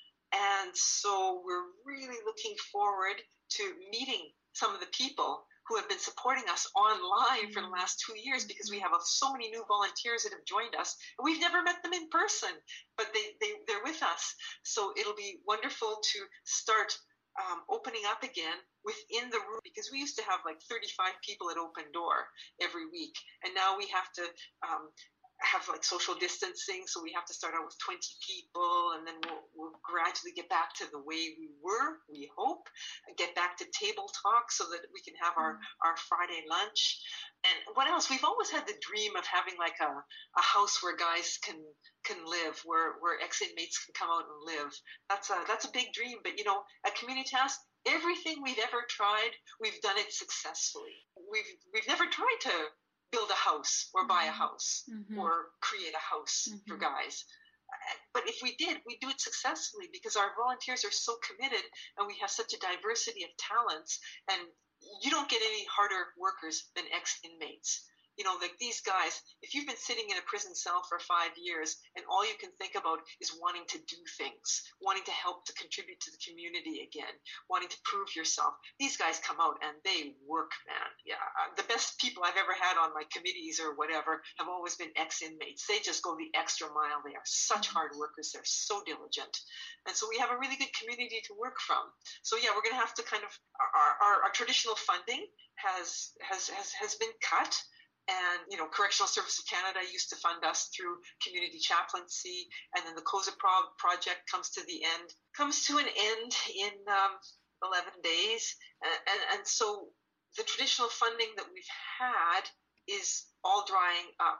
And so we're really looking forward to meeting some of the people who have been supporting us online for the last two years because we have so many new volunteers that have joined us. And we've never met them in person, but they, they, they're with us. So it'll be wonderful to start um, opening up again within the room, because we used to have like thirty-five people at Open Door every week. And now we have to um, have like social distancing, so we have to start out with twenty people, and then we'll, we'll gradually get back to the way we were, we hope, and get back to table talk so that we can have our, our Friday lunch. And what else? We've always had the dream of having like a, a house where guys can can live, where, where ex-inmates can come out and live. That's a, that's a big dream, but you know, at Communitas, everything we've ever tried, we've done it successfully. We've, we've never tried to build a house or buy a house mm-hmm. or create a house mm-hmm. for guys. But if we did, we do it successfully because our volunteers are so committed and we have such a diversity of talents, and you don't get any harder workers than ex-inmates. You know, like these guys, if you've been sitting in a prison cell for five years and all you can think about is wanting to do things, wanting to help to contribute to the community again, wanting to prove yourself, these guys come out and they work, man. Yeah, the best people I've ever had on my committees or whatever have always been ex-inmates. They just go the extra mile. They are such hard workers. They're so diligent. And so we have a really good community to work from. So yeah, we're going to have to kind of, our, our, our traditional funding has, has, has, has been cut. And, you know, Correctional Service of Canada used to fund us through community chaplaincy. And then the COSA Pro- project comes to the end, comes to an end in um, eleven days. And, and, and so the traditional funding that we've had is all drying up.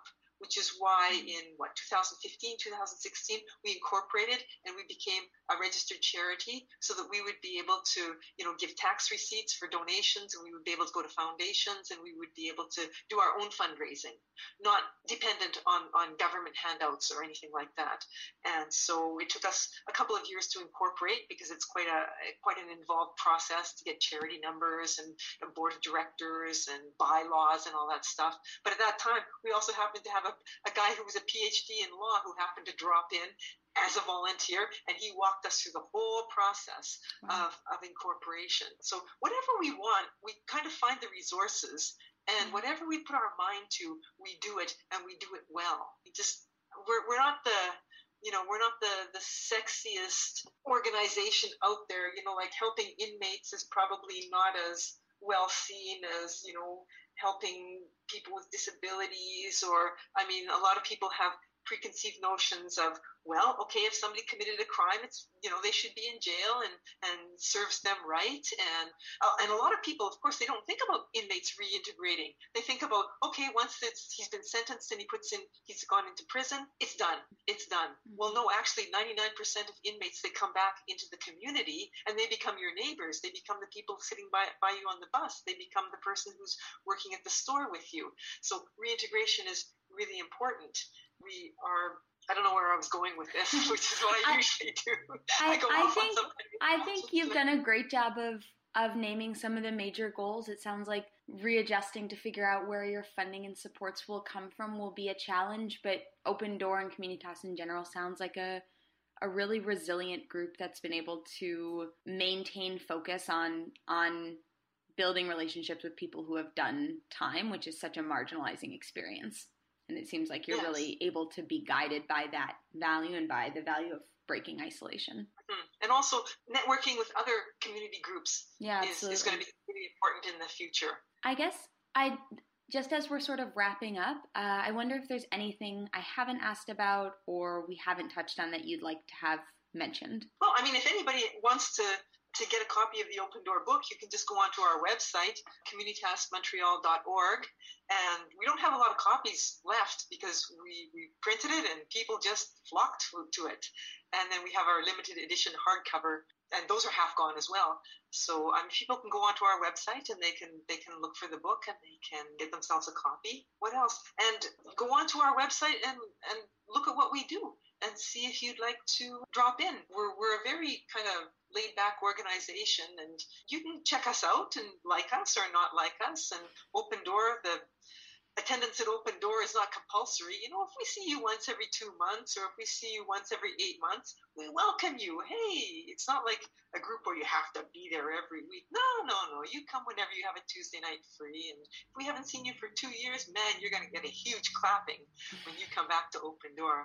which is why in, what, two thousand fifteen, two thousand sixteen, we incorporated and we became a registered charity so that we would be able to, you know, give tax receipts for donations, and we would be able to go to foundations, and we would be able to do our own fundraising, not dependent on, on government handouts or anything like that. And so it took us a couple of years to incorporate because it's quite a quite an involved process to get charity numbers and a board of directors and bylaws and all that stuff. But at that time, we also happened to have a, a guy who was a P H D in law who happened to drop in as a volunteer, and he walked us through the whole process wow. of, of incorporation. So whatever we want, we kind of find the resources, and mm-hmm. whatever we put our mind to, we do it, and we do it well. We just, we're, we're not the, you know, we're not the, the sexiest organization out there. You know, like helping inmates is probably not as well seen as, you know, helping people with disabilities, or, I mean, a lot of people have preconceived notions of, well, okay, if somebody committed a crime, it's, you know, they should be in jail and, and serves them right. And, uh, and a lot of people, of course, they don't think about inmates reintegrating. They think about, okay, once it's, he's been sentenced and he puts in, he's gone into prison, it's done. It's done. Mm-hmm. Well, no, actually ninety-nine percent of inmates, they come back into the community and they become your neighbors. They become the people sitting by, by you on the bus. They become the person who's working at the store with you. So reintegration is really important. We are, I don't know where I was going with this, which is what I, I usually do. I, I go I off think, on something. I think you've done a great job of, of naming some of the major goals. It sounds like readjusting to figure out where your funding and supports will come from will be a challenge, but Open Door and Communitas in general sounds like a, a really resilient group that's been able to maintain focus on, on building relationships with people who have done time, which is such a marginalizing experience. And it seems like you're yes. really able to be guided by that value and by the value of breaking isolation. Mm-hmm. And also networking with other community groups yeah, is, is going to be really important in the future. I guess I, just as we're sort of wrapping up, uh, I wonder if there's anything I haven't asked about or we haven't touched on that you'd like to have mentioned. Well, I mean, if anybody wants to To get a copy of the Open Door book, you can just go onto our website, communitas montreal dot org, and we don't have a lot of copies left because we, we printed it and people just flocked to it. And then we have our limited edition hardcover, and those are half gone as well. So um, people can go onto our website and they can they can look for the book and they can get themselves a copy. What else? And go onto our website and, and look at what we do and see if you'd like to drop in. We're we're a very kind of laid-back organization, and you can check us out and like us or not like us. And Open Door, the attendance at Open Door is not compulsory. You know, if we see you once every two months or if we see you once every eight months, we welcome you. Hey, it's not like a group where you have to be there every week. No, no, no. You come whenever you have a Tuesday night free. And if we haven't seen you for two years, man, you're going to get a huge clapping when you come back to Open Door.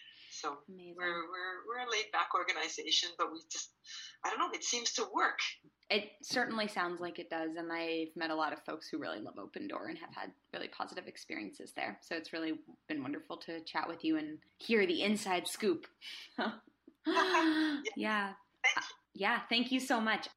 So Amazing. we're we're we're a laid-back organization, but we just, I don't know, it seems to work. It certainly sounds like it does, and I've met a lot of folks who really love Open Door and have had really positive experiences there. So it's really been wonderful to chat with you and hear the inside scoop. yeah. yeah. Thank uh, yeah, thank you so much.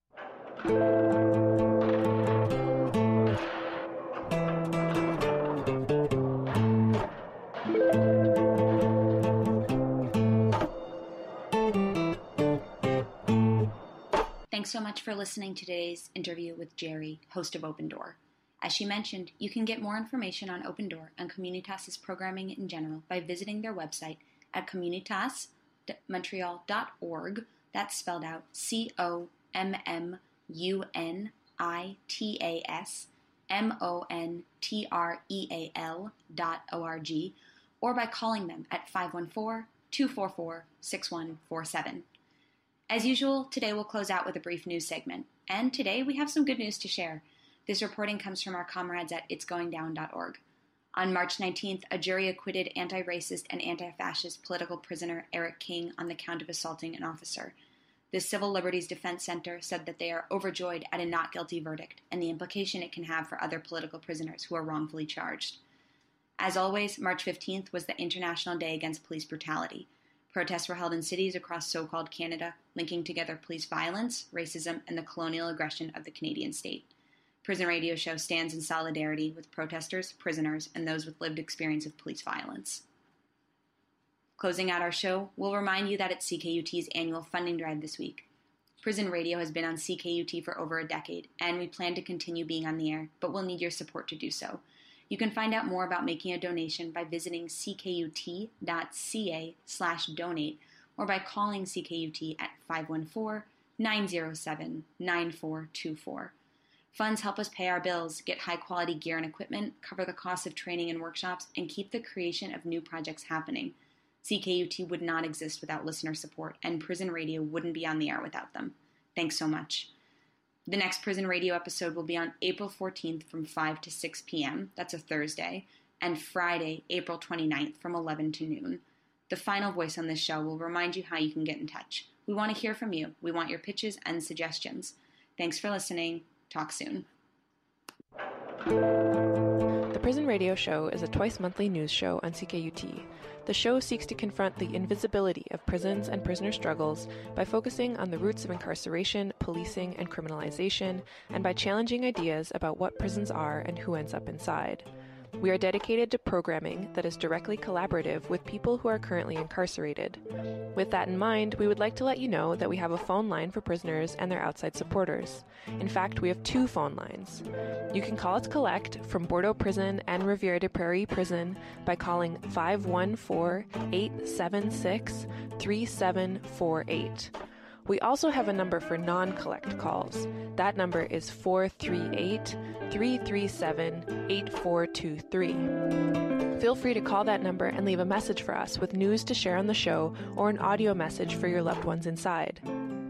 Thanks so much for listening to today's interview with Jerry, host of Open Door. As she mentioned, you can get more information on Open Door and Communitas' programming in general by visiting their website at communitas montreal dot org. That's spelled out C O M M U N I T A S M O N T R E A L dot O R G, or by calling them at five one four, two four four, six one four seven. As usual, today we'll close out with a brief news segment, and today we have some good news to share. This reporting comes from our comrades at its going down dot org. On March nineteenth, a jury acquitted anti-racist and anti-fascist political prisoner Eric King on the count of assaulting an officer. The Civil Liberties Defense Center said that they are overjoyed at a not guilty verdict and the implication it can have for other political prisoners who are wrongfully charged. As always, March fifteenth was the International Day Against Police Brutality. Protests were held in cities across so-called Canada, linking together police violence, racism, and the colonial aggression of the Canadian state. Prison Radio Show stands in solidarity with protesters, prisoners, and those with lived experience of police violence. Closing out our show, we'll remind you that it's C K U T's annual funding drive this week. Prison Radio has been on C K U T for over a decade, and we plan to continue being on the air, but we'll need your support to do so. You can find out more about making a donation by visiting ckut.ca slash donate or by calling C K U T at five one four, nine zero seven, nine four two four. Funds help us pay our bills, get high-quality gear and equipment, cover the costs of training and workshops, and keep the creation of new projects happening. C K U T would not exist without listener support, and Prison Radio wouldn't be on the air without them. Thanks so much. The next Prison Radio episode will be on April fourteenth from five to six p.m., that's a Thursday, and Friday, April twenty-ninth from eleven to noon. The final voice on this show will remind you how you can get in touch. We want to hear from you. We want your pitches and suggestions. Thanks for listening. Talk soon. The Prison Radio Show is a twice-monthly news show on C K U T. The show seeks to confront the invisibility of prisons and prisoner struggles by focusing on the roots of incarceration, policing, and criminalization, and by challenging ideas about what prisons are and who ends up inside. We are dedicated to programming that is directly collaborative with people who are currently incarcerated. With that in mind, we would like to let you know that we have a phone line for prisoners and their outside supporters. In fact, we have two phone lines. You can call us collect from Bordeaux Prison and Riviere des Prairies Prison by calling five one four, eight seven six, three seven four eight. We also have a number for non-collect calls. That number is four three eight, three three seven, eight four two three. Feel free to call that number and leave a message for us with news to share on the show or an audio message for your loved ones inside.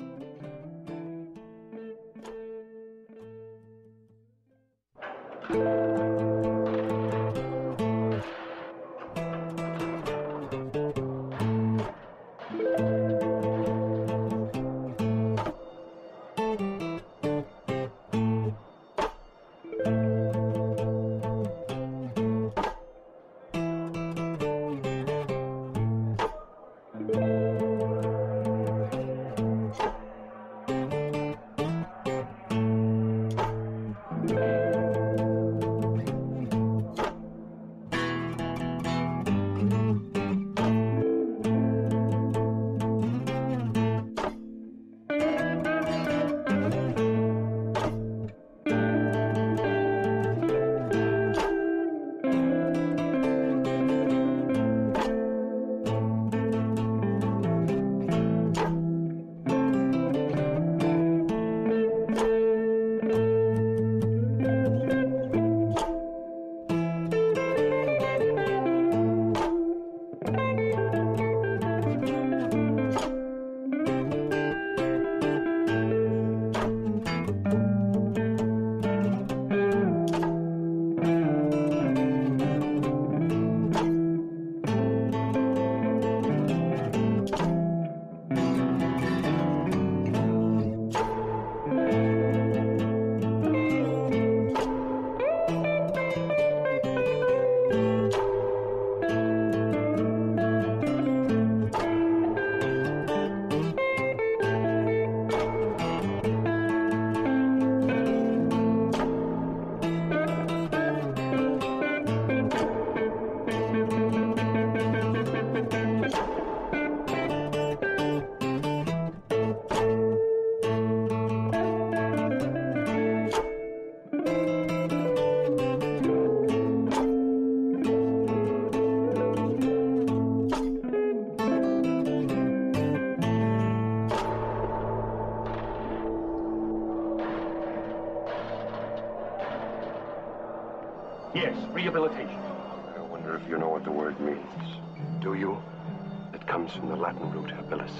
Yes, rehabilitation. I wonder if you know what the word means. Do you? It comes from the Latin root habilis.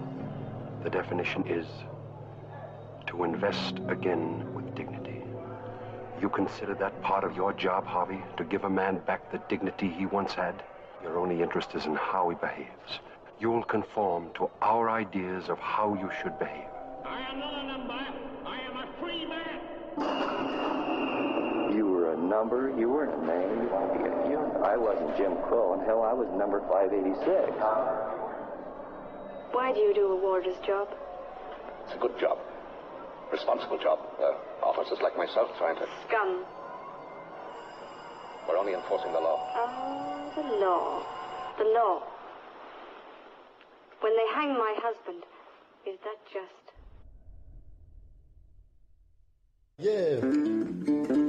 The definition is to invest again with dignity. You consider that part of your job, Harvey, to give a man back the dignity he once had? Your only interest is in how he behaves. You'll conform to our ideas of how you should behave. I am not a number. I am a free man. You were a number. You weren't a name. You want to be a human. I wasn't Jim Crow, and hell, I was number five eighty-six. Why do you do a warder's job? It's a good job. Responsible job. Uh, officers like myself trying to... Scum. We're only enforcing the law. Oh, the law. The law. When they hang my husband, is that just? Yeah.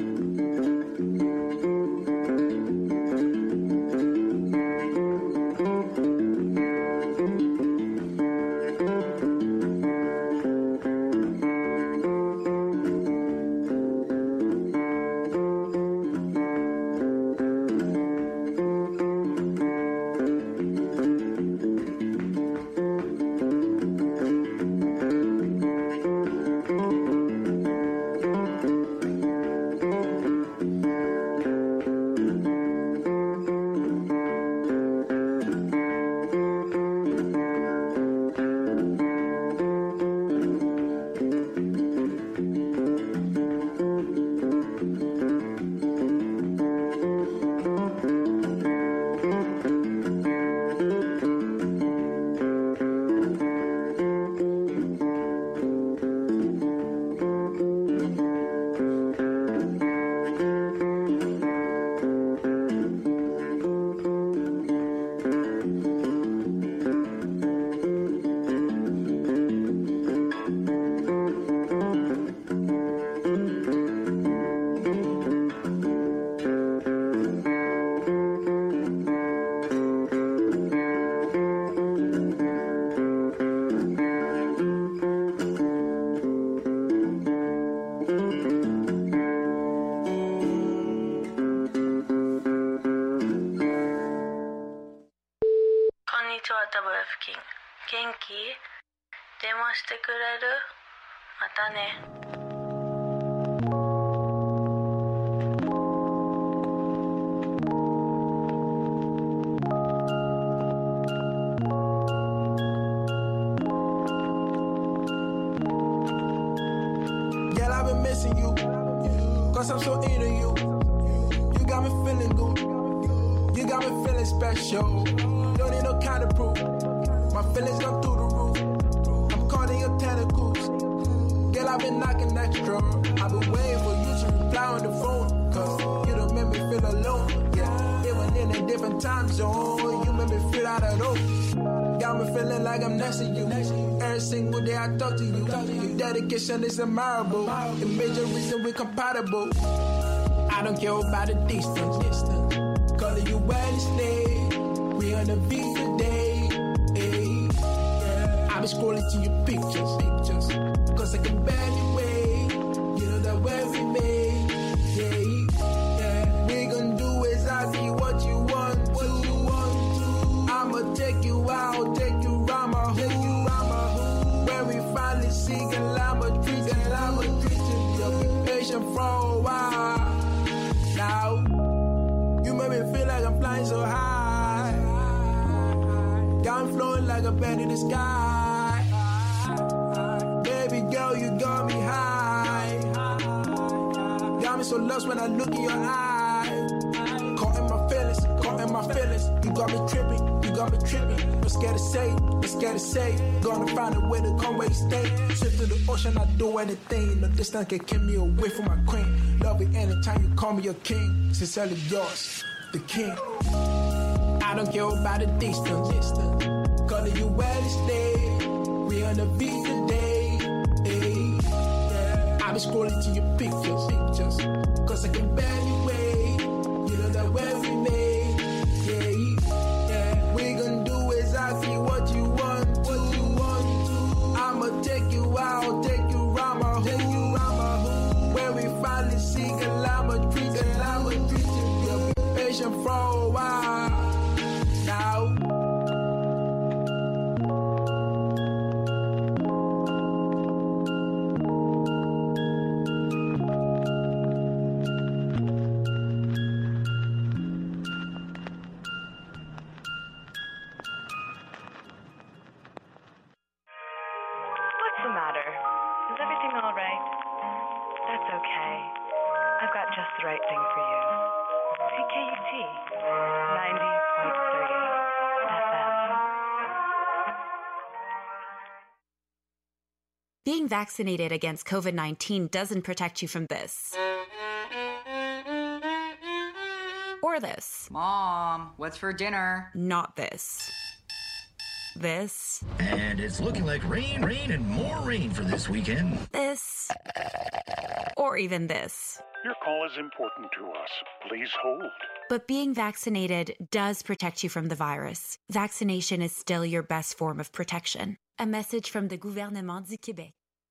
I'm so into you. You got me feeling good. You got me feeling special. Don't need no kind of proof. My feelings come through the roof. I'm caught in your tentacles. Girl, I've been knocking extra. I've been waiting for you to reply on the phone. Cause you don't make me feel alone. Yeah, even in a different time zone. You make me feel out of rope. Got me feeling like I'm next to you. Every single day I talk to you. Your dedication is admirable. The major reason we're compatible. I don't care about the distance. Calling you endlessly. We on the beat today. Hey. I be scrolling to your pictures. Cause I can barely wait. You know that way we made. Yeah. Yeah. We gon' do exactly what you want. What you want to. I'ma take you out. Take you round my hood. When we finally see girl, I'ma treat you. I'ma treat you. You'll be patient for a while. Now, you make me feel like I'm flying so high. Got me floating like a bird in the sky. Baby girl, you got me high. Got me so lost when I look in your eyes. Caught in my feelings, caught in my feelings. You got me tripping, you got me tripping. No scared to say, no scared to say. Gonna find a way to come where you stay. Swift to the ocean, I do anything. No distance can keep me away from my queen. Love it anytime you call me your king. Sincerely yours, the king. I don't care about the distance. Calling you endlessly. We on the beat today. Hey. Yeah. I be scrolling to your pictures. Cause I can barely wait. You know that way we made. Yeah. Yeah. We gon' do exactly what you want. What you want to. I'ma take you out. Take you round my hood. When we finally see girl, I'ma treat you. I'ma treat you. You'll be patient for a while. Now. What's the matter? Is everything all right? That's okay. I've got just the right thing for you. C K U T ninety point three F M. Being vaccinated against COVID nineteen doesn't protect you from this. Or this. Mom, what's for dinner? Not this. This. And it's looking like rain, rain, and more rain for this weekend. This. Or even this. Your call is important to us. Please hold. But being vaccinated does protect you from the virus. Vaccination is still your best form of protection. A message from the Gouvernement du Québec.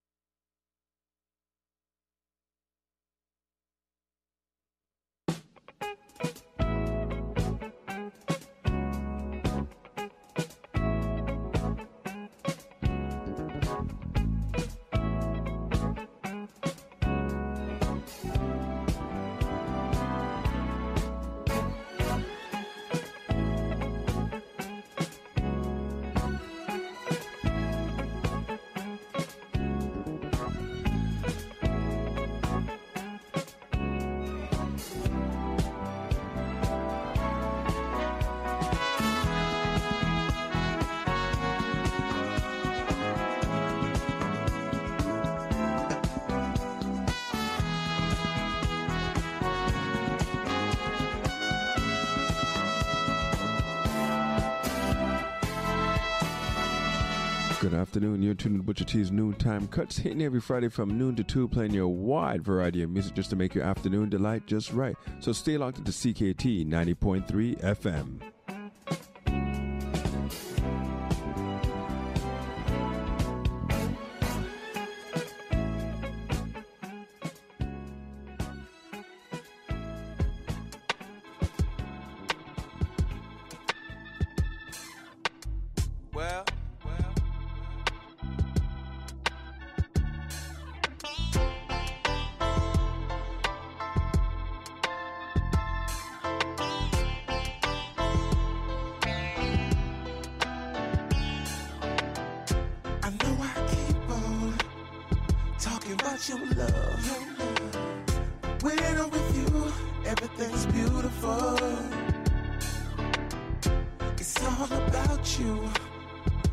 Good afternoon. You're tuned to Butcher T's Noontime Cuts, hitting every Friday from noon to two, playing your wide variety of music just to make your afternoon delight just right. So stay locked into C K T ninety point three F M. Well, I know I keep on talking about your love. When I'm with you, everything's beautiful. It's all about you.